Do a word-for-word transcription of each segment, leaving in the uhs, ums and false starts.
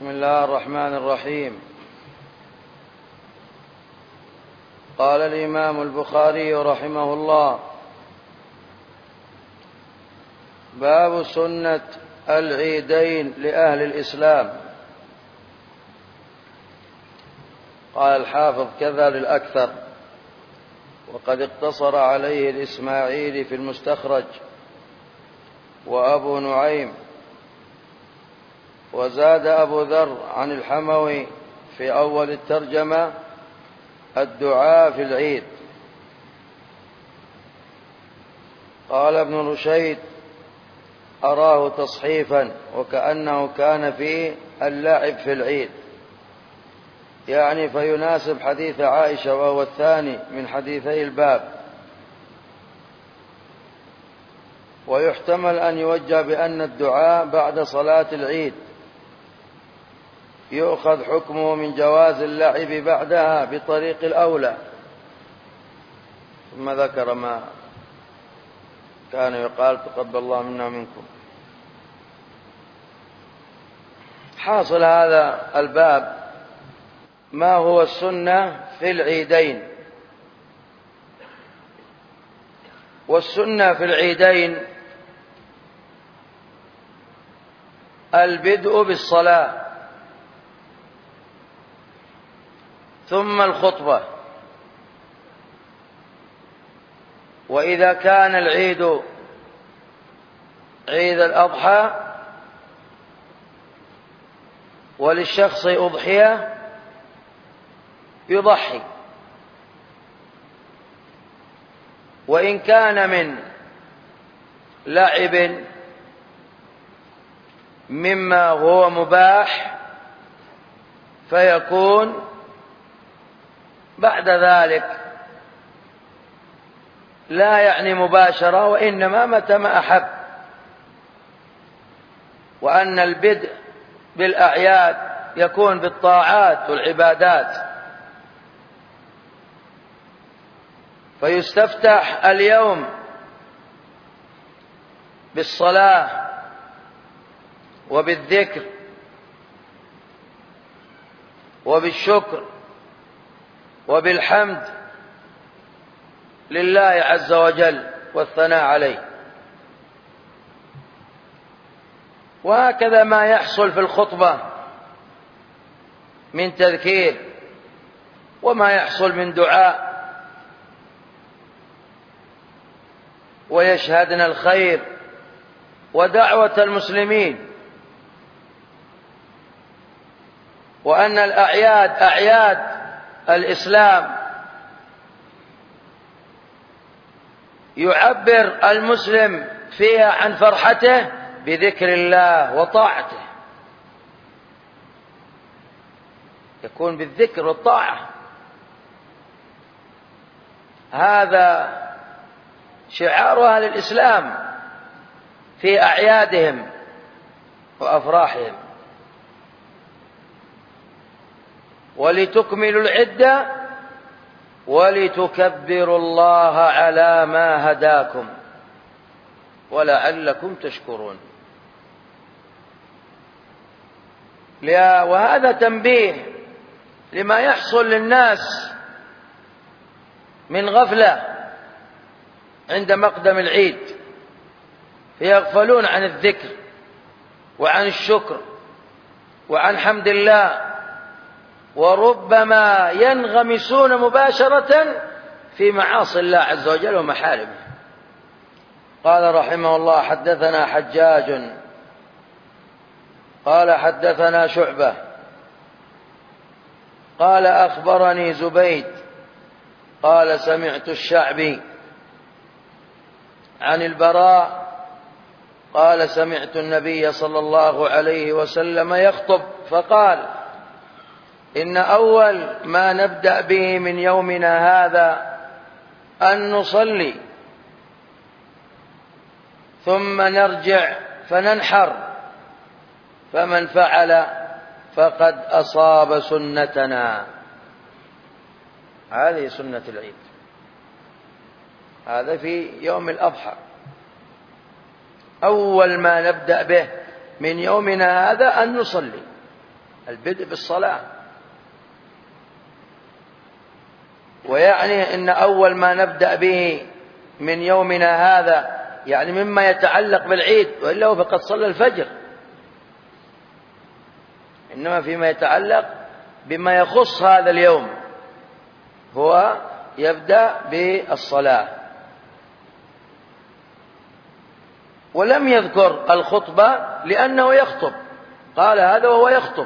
بسم الله الرحمن الرحيم. قال الإمام البخاري رحمه الله: باب سنة العيدين لأهل الإسلام. قال الحافظ: كذا للأكثر، وقد اقتصر عليه الإسماعيلي في المستخرج وأبو نعيم، وزاد أبو ذر عن الحموي في أول الترجمة: الدعاء في العيد. قال ابن رشيد: أراه تصحيفا، وكأنه كان فيه اللعب في العيد، يعني فيناسب حديث عائشة، وهو الثاني من حديثي الباب. ويحتمل أن يوجه بأن الدعاء بعد صلاة العيد يؤخذ حكمه من جواز اللعب بعدها بطريق الأولى. ثم ذكر ما كان يقال: تقبل الله منا ومنكم. حاصل هذا الباب ما هو السنة في العيدين. والسنة في العيدين البدء بالصلاة، ثم الخطبة. وإذا كان العيد عيد الأضحى وللشخص أضحية يضحي، وإن كان من لعب مما هو مباح فيكون بعد ذلك، لا يعني مباشرة، وإنما متى ما أحب. وأن البدء بالأعياد يكون بالطاعات والعبادات، فيستفتح اليوم بالصلاة وبالذكر وبالشكر وبالحمد لله عز وجل والثناء عليه. وهكذا ما يحصل في الخطبة من تذكير، وما يحصل من دعاء، ويشهدن الخير ودعوة المسلمين. وأن الأعياد أعياد الإسلام يعبر المسلم فيها عن فرحته بذكر الله وطاعته، يكون بالذكر والطاعة. هذا شعار أهل الإسلام في أعيادهم وأفراحهم. ولتكملوا العدة ولتكبروا الله على ما هداكم ولعلكم تشكرون. وهذا تنبيه لما يحصل للناس من غفلة عند مقدم العيد، فيغفلون عن الذكر وعن الشكر وعن حمد الله، وربما ينغمسون مباشرة في معاصي الله عز وجل ومحارمه. قال رحمه الله: حدثنا حجاج قال حدثنا شعبة قال أخبرني زبيد قال سمعت الشعبي عن البراء قال سمعت النبي صلى الله عليه وسلم يخطب فقال: إن أول ما نبدأ به من يومنا هذا أن نصلي، ثم نرجع فننحر، فمن فعل فقد أصاب سنتنا. هذه سنة العيد، هذا في يوم الأضحى. أول ما نبدأ به من يومنا هذا أن نصلي، البدء بالصلاة. ويعني إن أول ما نبدأ به من يومنا هذا يعني مما يتعلق بالعيد، وإلا هو فقد صلى الفجر، إنما فيما يتعلق بما يخص هذا اليوم هو يبدأ بالصلاة. ولم يذكر الخطبة لأنه يخطب، قال هذا وهو يخطب.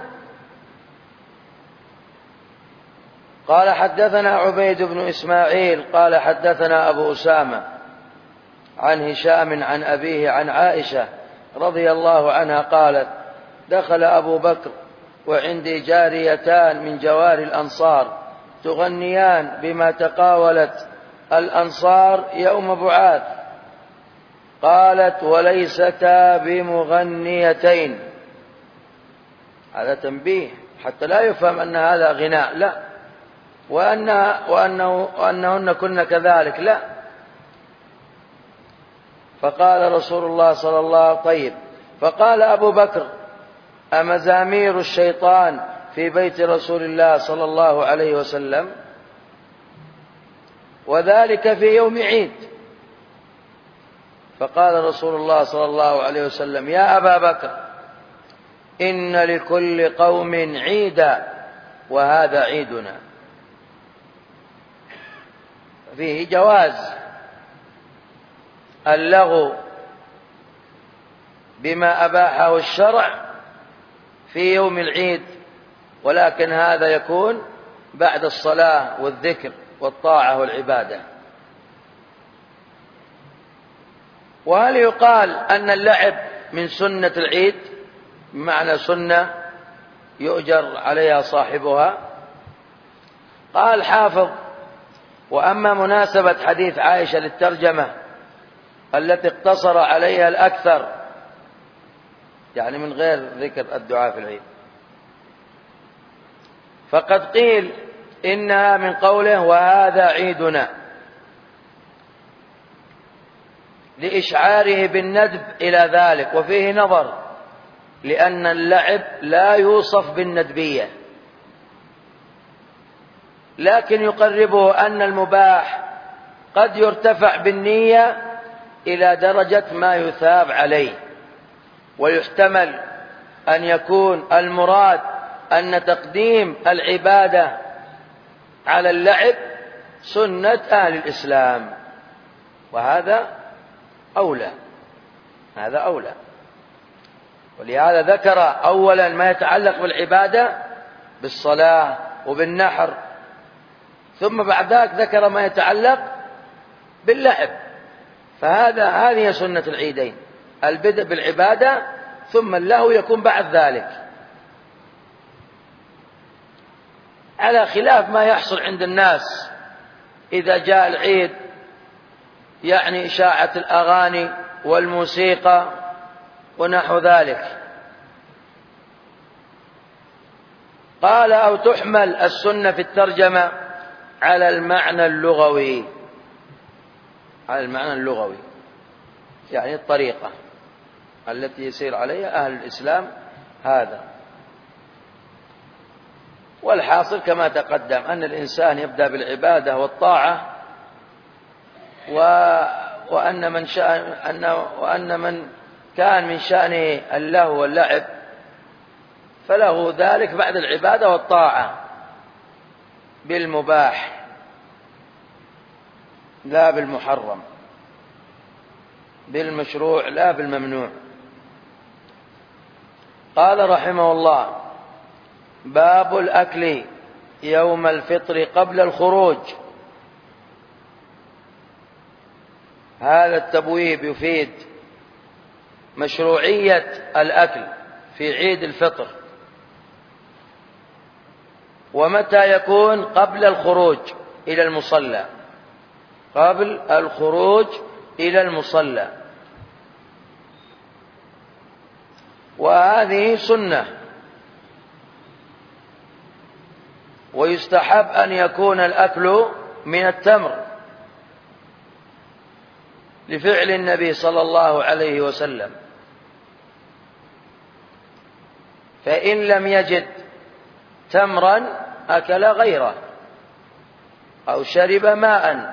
قال حدثنا عبيد بن إسماعيل قال حدثنا أبو أسامة عن هشام عن أبيه عن عائشة رضي الله عنها قالت: دخل أبو بكر وعندي جاريتان من جوار الأنصار تغنيان بما تقاولت الأنصار يوم بعاث. قالت: وليستا بمغنيتين. هذا تنبيه حتى لا يفهم أن هذا غناء، لا، وأن وأنه وأنهن كن كذلك، لا. فقال رسول الله صلى الله عليه وسلم: طيب. فقال أبو بكر: أمزامير الشيطان في بيت رسول الله صلى الله عليه وسلم؟ وذلك في يوم عيد. فقال رسول الله صلى الله عليه وسلم: يا أبا بكر، إن لكل قوم عيدا وهذا عيدنا. فيه جواز اللغو بما أباحه الشرع في يوم العيد، ولكن هذا يكون بعد الصلاة والذكر والطاعة والعبادة. وهل يقال أن اللعب من سنة العيد بمعنى سنة يؤجر عليها صاحبها؟ قال حافظ: وأما مناسبة حديث عائشة للترجمة التي اقتصر عليها الأكثر، يعني من غير ذكر الدعاء في العيد، فقد قيل إنها من قوله وهذا عيدنا، لإشعاره بالندب إلى ذلك. وفيه نظر، لأن اللعب لا يوصف بالندبية، لكن يقربه أن المباح قد يرتفع بالنية إلى درجة ما يثاب عليه. ويحتمل أن يكون المراد أن تقديم العبادة على اللعب سنة أهل الإسلام، وهذا أولى، هذا أولى. ولهذا ذكر أولا ما يتعلق بالعبادة بالصلاة وبالنحر، ثم بعد ذلك ذكر ما يتعلق باللعب. فهذا هذه سنة العيدين، البدء بالعبادة ثم اللهو يكون بعد ذلك، على خلاف ما يحصل عند الناس إذا جاء العيد، يعني إشاعة الأغاني والموسيقى ونحو ذلك. قال: أو تحمل السنة في الترجمة على المعنى اللغوي، على المعنى اللغوي، يعني الطريقة التي يسير عليها أهل الإسلام هذا. والحاصل كما تقدم أن الإنسان يبدأ بالعبادة والطاعة، و... وأن من شأن أن... وأن من كان من شأنه اللهو واللعب فله ذلك بعد العبادة والطاعة بالمباح لا بالمحرم، بالمشروع لا بالممنوع. قال رحمه الله: باب الأكل يوم الفطر قبل الخروج. هذا التبويب يفيد مشروعية الأكل في عيد الفطر، ومتى يكون قبل الخروج إلى المصلى، قبل الخروج إلى المصلى. وهذه سنة، ويستحب أن يكون الأكل من التمر لفعل النبي صلى الله عليه وسلم. فإن لم يجد تمرا أكل غيره أو شرب ماء.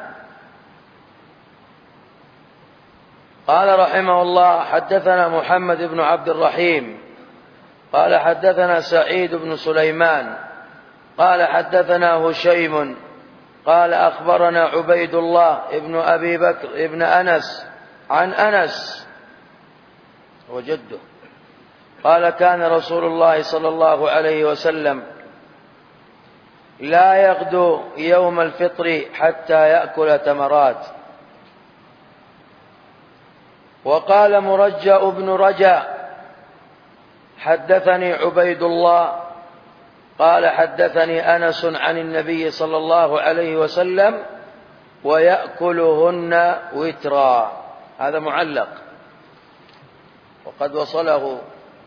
قال رحمه الله: حدثنا محمد بن عبد الرحيم قال حدثنا سعيد بن سليمان قال حدثنا هشيم قال أخبرنا عبيد الله ابن أبي بكر ابن أنس عن أنس وجده قال: كان رسول الله صلى الله عليه وسلم لا يغدو يوم الفطر حتى يأكل تمرات. وقال مرجأ بن رجاء: حدثني عبيد الله قال حدثني أنس عن النبي صلى الله عليه وسلم ويأكلهن وترا. هذا معلق، وقد وصله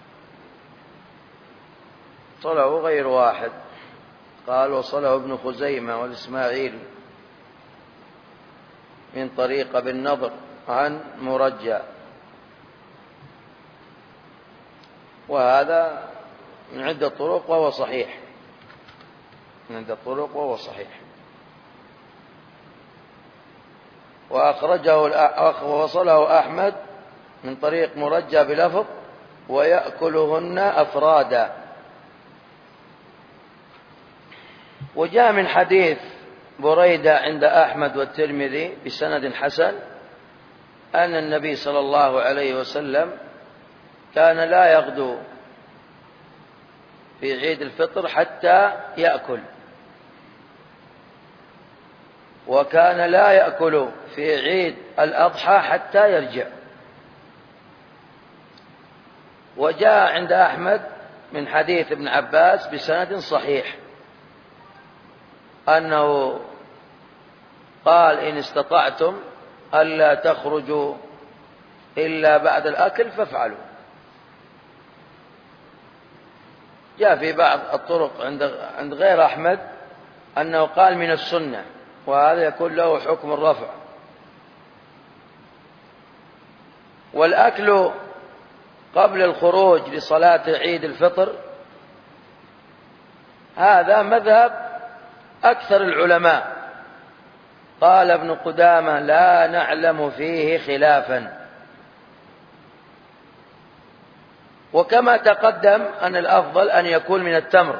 وصله غير واحد، قال وصله ابن خزيمة والإسماعيلي من طريق ابن نضر عن مرجأ، وهذا من عدة طرق وهو صحيح، من عدة طرق وهو صحيح. وأخرجه ووصله أحمد من طريق مرجأ بلفظ ويأكلهن أفرادا. وجاء من حديث بريدة عند أحمد والترمذي بسند حسن أن النبي صلى الله عليه وسلم كان لا يغدو في عيد الفطر حتى يأكل، وكان لا يأكل في عيد الأضحى حتى يرجع. وجاء عند أحمد من حديث ابن عباس بسند صحيح أنه قال: إن استطعتم ألا تخرجوا إلا بعد الأكل فافعلوا. جاء في بعض الطرق عند عند غير أحمد أنه قال من السنة، وهذا يكون له حكم الرفع. والأكل قبل الخروج لصلاة عيد الفطر هذا مذهب أكثر العلماء. قال ابن قدامة: لا نعلم فيه خلافا. وكما تقدم أن الأفضل أن يكون من التمر،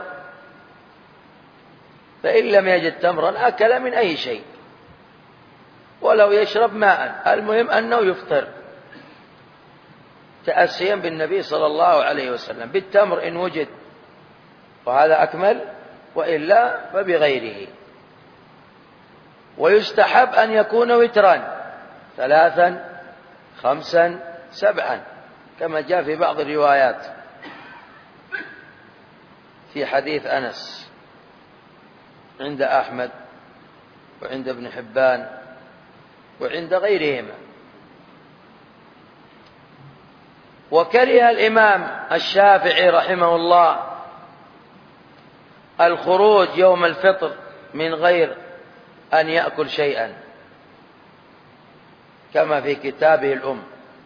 فإن لم يجد تمرا أكل من أي شيء، ولو يشرب ماء، المهم أنه يفطر تأسيا بالنبي صلى الله عليه وسلم. بالتمر إن وجد وهذا أكمل، وإلا فبغيره. ويستحب أن يكون وترا ثلاثا خمسا سبعا كما جاء في بعض الروايات في حديث أنس عند أحمد وعند ابن حبان وعند غيرهما. وكره الإمام الشافعي رحمه الله الخروج يوم الفطر من غير أن يأكل شيئا كما في كتابه الأم.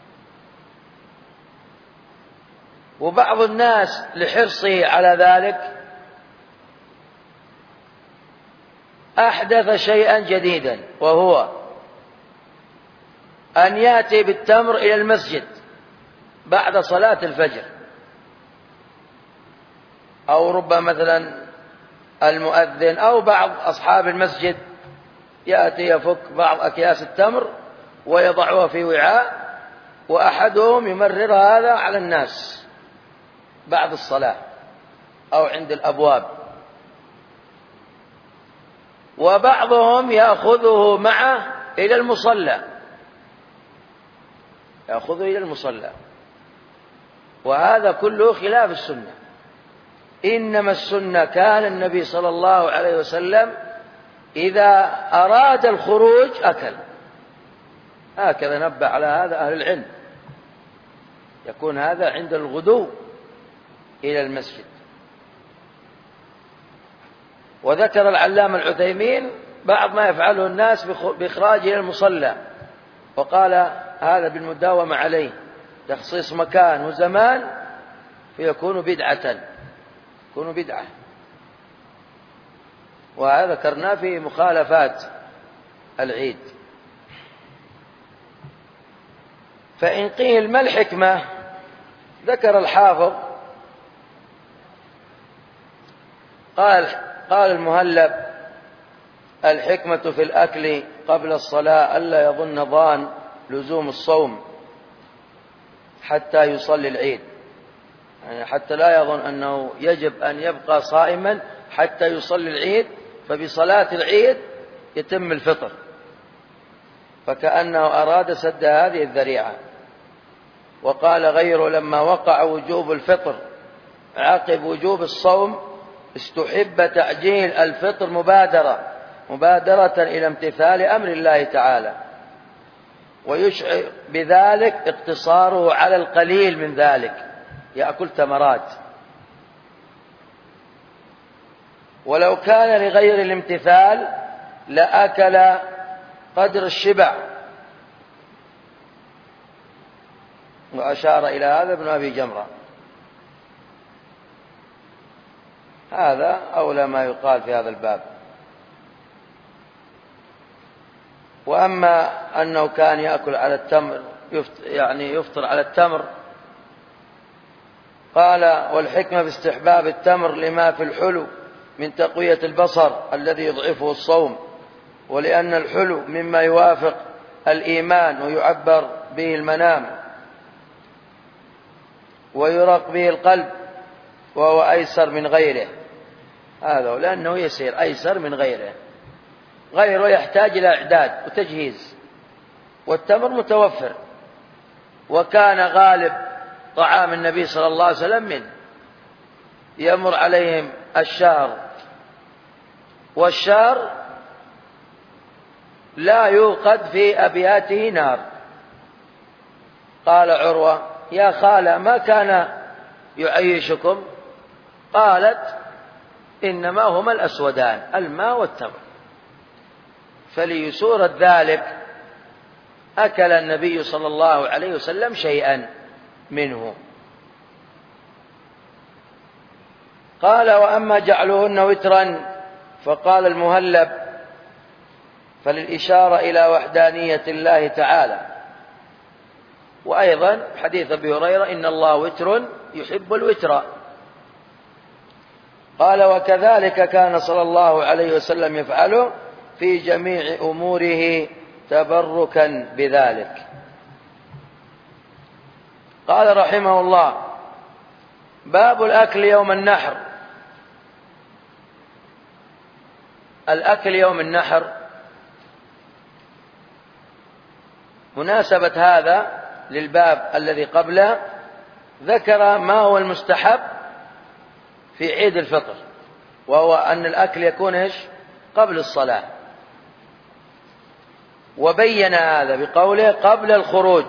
وبعض الناس لحرصه على ذلك أحدث شيئا جديدا، وهو أن يأتي بالتمر إلى المسجد بعد صلاة الفجر، أو ربما مثلا المؤذن أو بعض أصحاب المسجد يأتي يفك بعض أكياس التمر ويضعها في وعاء، وأحدهم يمرر هذا على الناس بعد الصلاة أو عند الأبواب، وبعضهم يأخذه معه إلى المصلى يأخذه إلى المصلى وهذا كله خلاف السنة. إنما السنة كان النبي صلى الله عليه وسلم إذا أراد الخروج أكل. هكذا نبه على هذا أهل العلم، يكون هذا عند الغدو إلى المسجد. وذكر العلامة العثيمين بعض ما يفعله الناس بإخراجه إلى المصلى، وقال هذا بالمداومة عليه تخصيص مكان وزمان فيكون بدعة يكون بدعة وهذا ذكرناه في مخالفات العيد. فإن قيل ما الحكمة؟ ذكر الحافظ قال قال المهلب: الحكمة في الأكل قبل الصلاة ألا يظن ظان لزوم الصوم حتى يصلي العيد، يعني حتى لا يظن أنه يجب أن يبقى صائما حتى يصلي العيد، فبصلاة العيد يتم الفطر، فكأنه أراد سد هذه الذريعة. وقال غيره: لما وقع وجوب الفطر عقب وجوب الصوم استحب تعجيل الفطر مبادرة مبادرة إلى امتثال أمر الله تعالى، ويشعر بذلك اقتصاره على القليل من ذلك، يأكل تمرات. ولو كان لغير الامتثال لأكل قدر الشبع، وأشار إلى هذا ابن أبي جمرة. هذا أولى ما يقال في هذا الباب. وأما أنه كان يأكل على التمر، يعني يفطر على التمر، قال: والحكمة باستحباب التمر لما في الحلو من تقوية البصر الذي يضعفه الصوم، ولأن الحلو مما يوافق الإيمان ويعبر به المنام ويرق به القلب، وهو أيسر من غيره. هذا لأنه يسير أيسر من غيره، غيره يحتاج إلى إعداد وتجهيز، والتمر متوفر، وكان غالب طعام النبي صلى الله عليه وسلم منه. يمر عليهم الشهر، والشهر لا يوقد في أبياته نار. قال عروة: يا خالة ما كان يعيشكم؟ قالت: إنما هما الأسودان، الماء والتمر. فليسورة ذلك أكل النبي صلى الله عليه وسلم شيئا منه. قال: وأما جعلهن وترا فقال المهلب: فللإشارة إلى وحدانية الله تعالى. وأيضا حديث أبي هريرة: إن الله وتر يحب الوتر. قال: وكذلك كان صلى الله عليه وسلم يفعله في جميع أموره تبركا بذلك. قال رحمه الله: باب الأكل يوم النحر. الأكل يوم النحر، مناسبة هذا للباب الذي قبله، ذكر ما هو المستحب في عيد الفطر، وهو أن الأكل يكون إيش؟ قبل الصلاة، وبين هذا بقوله قبل الخروج.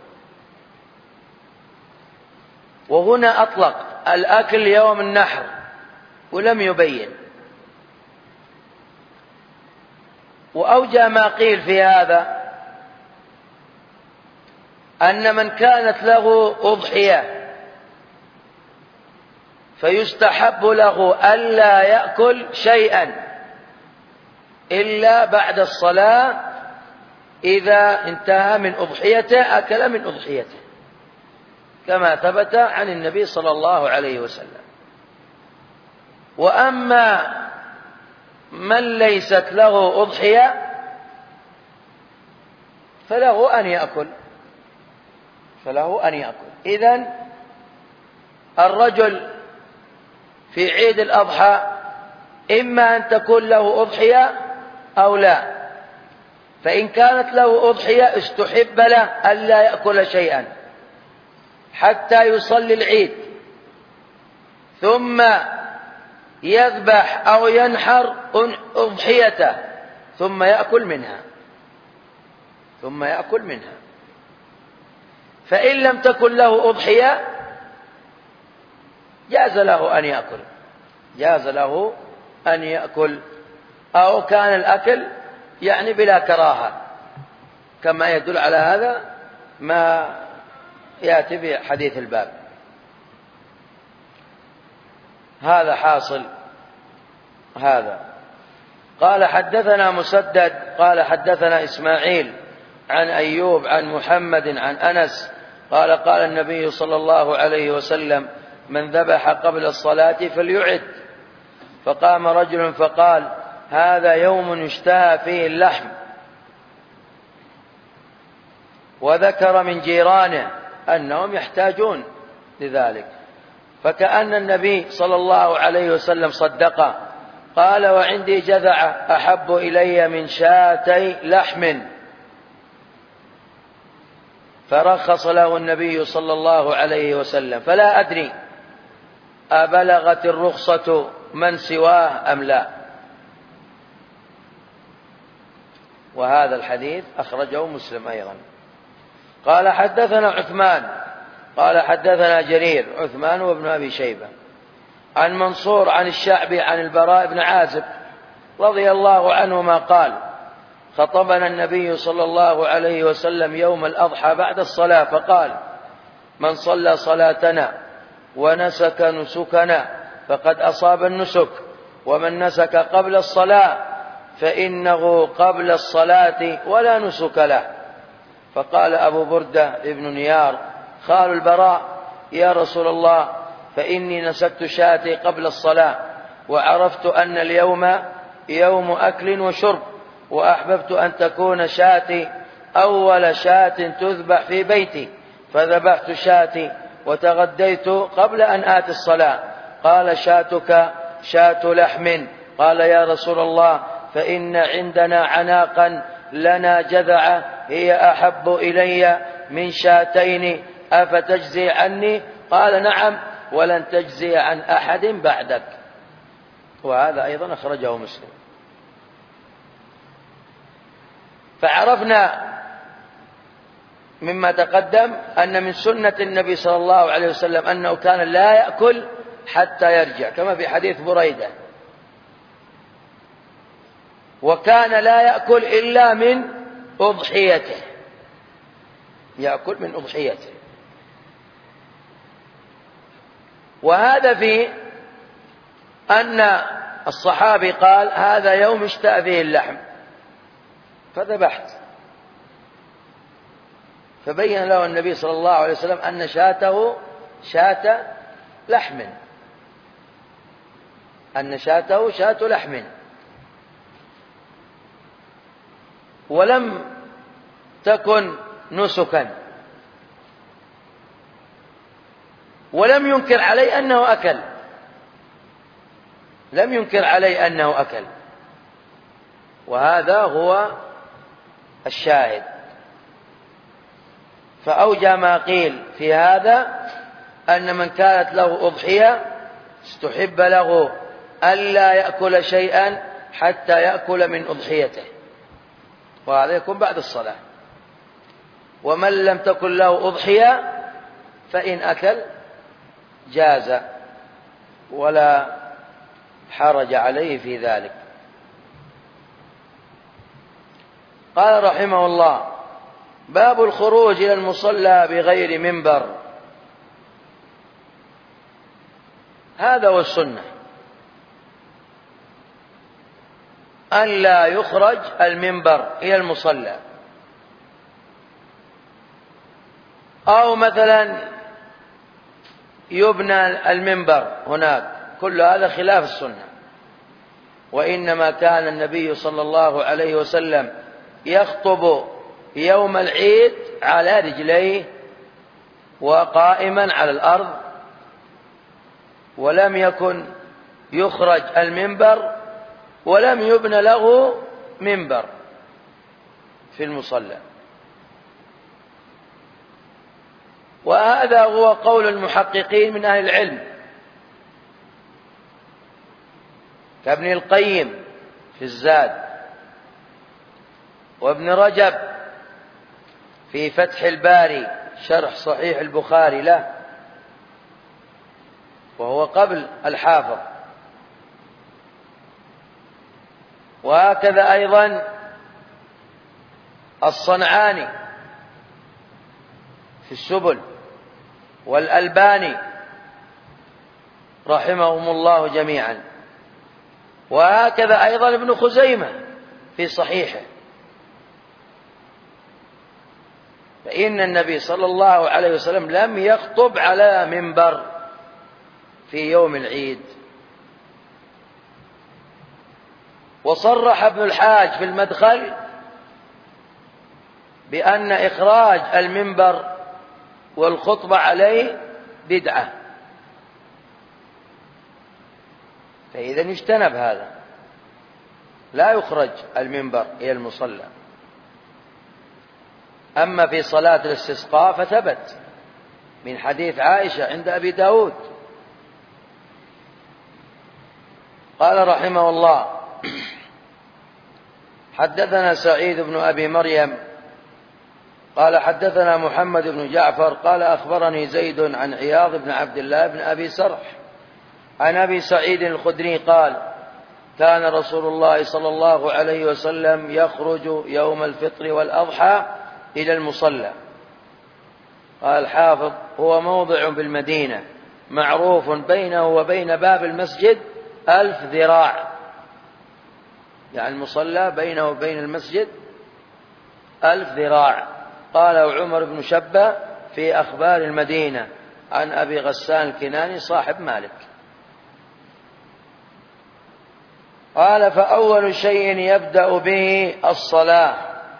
وهنا أطلق الأكل يوم النحر ولم يبين. وأوجه ما قيل في هذا أن من كانت له أضحية فيستحب له ألا يأكل شيئا إلا بعد الصلاة، إذا انتهى من أضحيته أكل من أضحيته، كما ثبت عن النبي صلى الله عليه وسلم. وأما من ليست له أضحية فله أن يأكل فله أن يأكل إذن الرجل في عيد الأضحى إما أن تكون له أضحية أو لا، فإن كانت له أضحية استحب له ألا يأكل شيئا حتى يصلي العيد، ثم يذبح أو ينحر أضحيته ثم يأكل منها ثم يأكل منها فإن لم تكن له أضحية جاز له أن يأكل جاز له أن يأكل أو كان الأكل يعني بلا كراهة، كما يدل على هذا ما يأتي في حديث الباب. هذا حاصل هذا. قال حدثنا مسدد قال حدثنا إسماعيل عن أيوب عن محمد عن أنس قال قال النبي صلى الله عليه وسلم من ذبح قبل الصلاة فليعد. فقام رجل فقال هذا يوم يشتهى فيه اللحم، وذكر من جيرانه أنهم يحتاجون لذلك، فكأن النبي صلى الله عليه وسلم صدقه. قال وعندي جذعة أحب إلي من شاتي لحم، فرخص له النبي صلى الله عليه وسلم. فلا أدري أبلغت الرخصة من سواه أم لا. وهذا الحديث أخرجه مسلم أيضا. قال حدثنا عثمان قال حدثنا جرير عثمان وابن أبي شيبة عن منصور عن الشعبي عن البراء بن عازب رضي الله عنهما قال خطبنا النبي صلى الله عليه وسلم يوم الأضحى بعد الصلاة فقال من صلى صلاتنا ونسك نسكنا فقد أصاب النسك، ومن نسك قبل الصلاة فإنه قبل الصلاة ولا نسك له. فقال أبو بردة ابن نيار خال البراء يا رسول الله فإني نسكت شاتي قبل الصلاة، وعرفت أن اليوم يوم أكل وشرب، وأحببت أن تكون شاتي أول شاة تذبح في بيتي، فذبحت شاتي وتغديت قبل أن آتي الصلاة. قال شاتك شاة لحم. قال يا رسول الله فإن عندنا عناقا لنا جذعة هي أحب إلي من شاتين، أفتجزي عني؟ قال نعم ولن تجزي عن أحد بعدك. وهذا أيضا أخرجه مسلم. فعرفنا مما تقدم أن من سنة النبي صلى الله عليه وسلم أنه كان لا يأكل حتى يرجع كما في حديث بريدة، وكان لا يأكل إلا من أضحيته، يأكل من أضحيته. وهذا في أن الصحابي قال هذا يوم اشتهى فيه اللحم فذبحت، فبين له النبي صلى الله عليه وسلم أن شاته شاة لحم، أن شاته شاة لحم، ولم تكن نسكا، ولم ينكر عليه أنه أكل، لم ينكر عليه أنه أكل. وهذا هو الشاهد. فأوجى ما قيل في هذا أن من كانت له أضحية استحب له ألا يأكل شيئا حتى يأكل من أضحيته، وهذا يكون بعد الصلاة. ومن لم تكن له أضحية فإن أكل جاز ولا حرج عليه في ذلك. قال رحمه الله باب الخروج إلى المصلى بغير منبر. هذا هو السنة، أن لا يخرج المنبر إلى المصلى، أو مثلا يبنى المنبر هناك، كل هذا خلاف السنة. وإنما كان النبي صلى الله عليه وسلم يخطب يوم العيد على رجليه وقائما على الأرض، ولم يكن يخرج المنبر، ولم يبنى له منبر في المصلى. وهذا هو قول المحققين من أهل العلم كابن القيم في الزاد، وابن رجب في فتح الباري شرح صحيح البخاري له، وهو قبل الحافظ. وهكذا أيضا الصنعاني في السبل، والألباني رحمهم الله جميعا. وهكذا أيضا ابن خزيمة في صحيحه، فإن النبي صلى الله عليه وسلم لم يخطب على منبر في يوم العيد. وصرح ابن الحاج في المدخل بأن إخراج المنبر والخطبة عليه بدعة، فإذا اجتنب هذا، لا يخرج المنبر إلى المصلى. أما في صلاة الاستسقاء فثبت من حديث عائشة عند أبي داود. قال رحمه الله: حدثنا سعيد بن أبي مريم قال حدثنا محمد بن جعفر قال أخبرني زيد عن عياض بن عبد الله بن أبي سرح عن أبي سعيد الخدري قال: كان رسول الله صلى الله عليه وسلم يخرج يوم الفطر والأضحى إلى المصلى. قال الحافظ: هو موضع بالمدينة معروف بينه وبين باب المسجد ألف ذراع، يعني المصلى بينه وبين المسجد ألف ذراع. قاله عمر بن شبة في أخبار المدينة عن أبي غسان الكناني صاحب مالك. قال: فأول شيء يبدأ به الصلاة،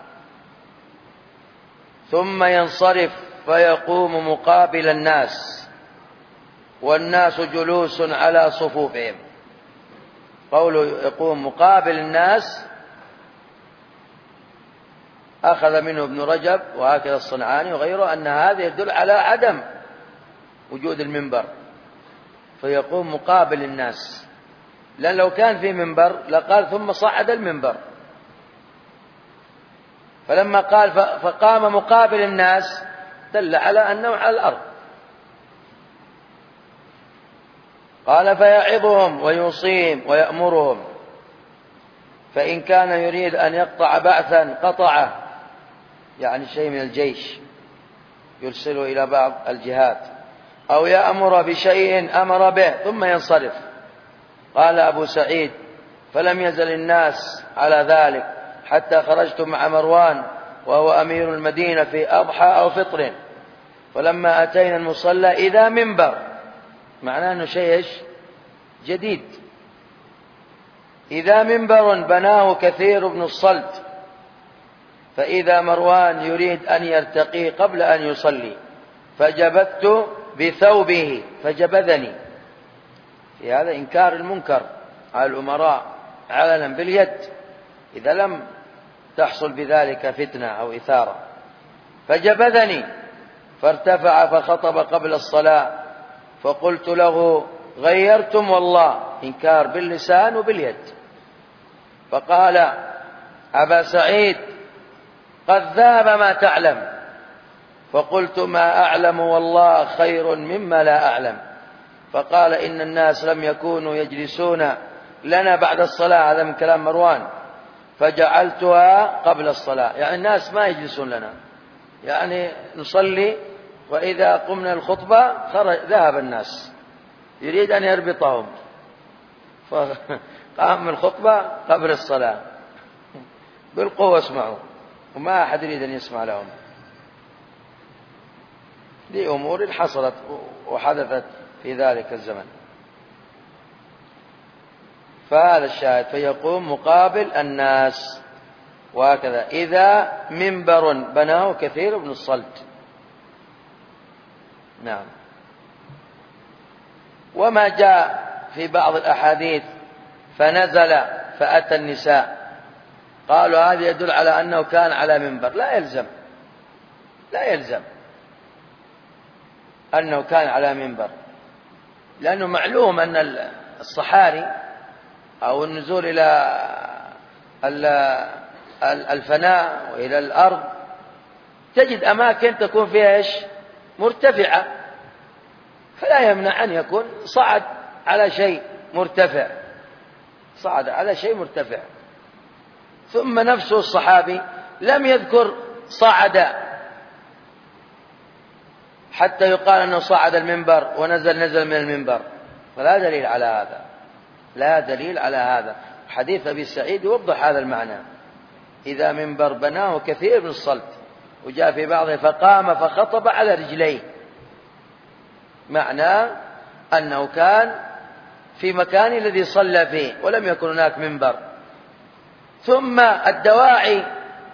ثم ينصرف فيقوم مقابل الناس والناس جلوس على صفوفهم. قوله يقوم مقابل الناس أخذ منه ابن رجب وهكذا الصنعاني وغيره أن هذا يدل على عدم وجود المنبر، فيقوم مقابل الناس، لأن لو كان في منبر لقال ثم صعد المنبر، فلما قال فقام مقابل الناس دل على أنه على الأرض. قال: فيعظهم ويوصيهم ويأمرهم، فإن كان يريد أن يقطع بعثا قطعه، يعني شيء من الجيش يرسله إلى بعض الجهات، أو يأمر بشيء أمر به ثم ينصرف. قال أبو سعيد: فلم يزل الناس على ذلك حتى خرجت مع مروان وهو أمير المدينة في أضحى أو فطر، فلما أتينا المصلى إذا منبر، معناه أنه شيء جديد، إذا منبر بناه كثير بن الصلت، فإذا مروان يريد أن يرتقي قبل أن يصلي، فجبذت بثوبه فجبذني. في هذا إنكار المنكر على الأمراء علنا باليد إذا لم تحصل بذلك فتنة أو إثارة. فجبذني فارتفع فخطب قبل الصلاة، فقلت له: غيرتم والله. إنكار باللسان وباليد. فقال: أبا سعيد قد ذهب ما تعلم. فقلت: ما أعلم والله خير مما لا أعلم. فقال: إن الناس لم يكونوا يجلسون لنا بعد الصلاة، هذا من كلام مروان، فجعلتها قبل الصلاة، يعني الناس ما يجلسون لنا، يعني نصلي وإذا قمنا الخطبة خرج ذهب الناس، يريد أن يربطهم، فقام الخطبة قبل الصلاة بالقوة اسمعوا، وما أحد يريد أن يسمع لهم. دي أمور حصلت وحدثت في ذلك الزمن. فهذا الشاهد: فيقوم مقابل الناس، وهكذا إذا منبر بناه كثير بن الصلت. نعم. وما جاء في بعض الأحاديث فنزل فأتى النساء، قالوا هذا يدل على أنه كان على منبر. لا يلزم لا يلزم أنه كان على منبر، لأنه معلوم أن الصحاري أو النزول إلى الفناء وإلى الأرض تجد أماكن تكون فيها إيش؟ مرتفعة، فلا يمنع أن يكون صعد على شيء مرتفع، صعد على شيء مرتفع. ثم نفسه الصحابي لم يذكر صعد حتى يقال أنه صعد المنبر ونزل نزل من المنبر، فلا دليل على هذا. لا دليل على هذا. حديث أبي سعيد يوضح هذا المعنى: إذا منبر بناه كثير من الصلت، وجاء في بعضه فقام فخطب على رجليه، معناه أنه كان في مكان الذي صلى فيه ولم يكن هناك منبر. ثم الدواعي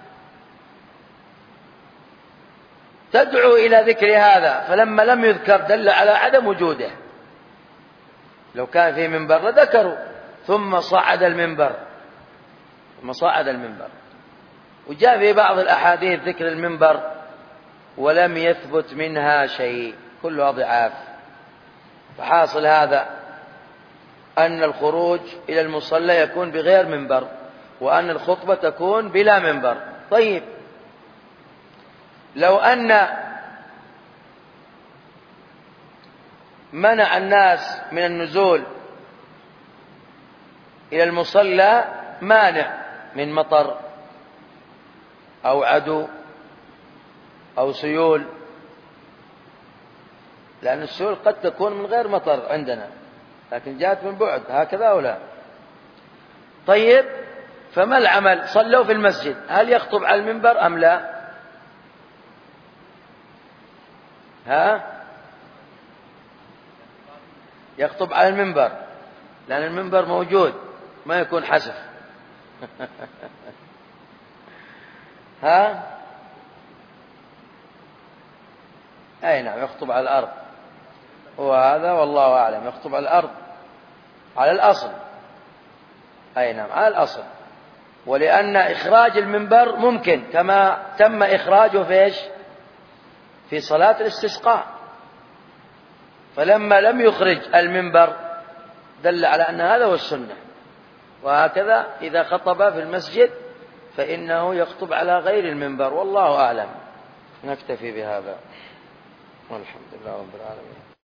تدعو إلى ذكر هذا، فلما لم يذكر دل على عدم وجوده. لو كان في منبر لذكروا. ثم صعد المنبر ثم صعد المنبر وجاء في بعض الأحاديث ذكر المنبر ولم يثبت منها شيء، كلها ضعاف. فحاصل هذا أن الخروج إلى المصلى يكون بغير منبر، وأن الخطبة تكون بلا منبر. طيب، لو أن منع الناس من النزول إلى المصلى مانع من مطر أو عدو أو سيول، لأن السيول قد تكون من غير مطر عندنا لكن جاءت من بعد، هكذا أو لا؟ طيب، فما العمل؟ صلوا في المسجد، هل يخطب على المنبر أم لا؟ ها؟ يخطب على المنبر، لأن المنبر موجود ما يكون حسف. ها؟ أي نعم، يخطب على الأرض، هو هذا والله أعلم، يخطب على الأرض على الأصل. أي نعم، على الأصل. ولأن إخراج المنبر ممكن، كما تم إخراجه في إيش؟ في صلاة الاستسقاء، فلما لم يخرج المنبر دل على أن هذا هو السنة. وهكذا إذا خطب في المسجد فإنه يخطب على غير المنبر، والله أعلم. نكتفي بهذا والحمد لله رب العالمين.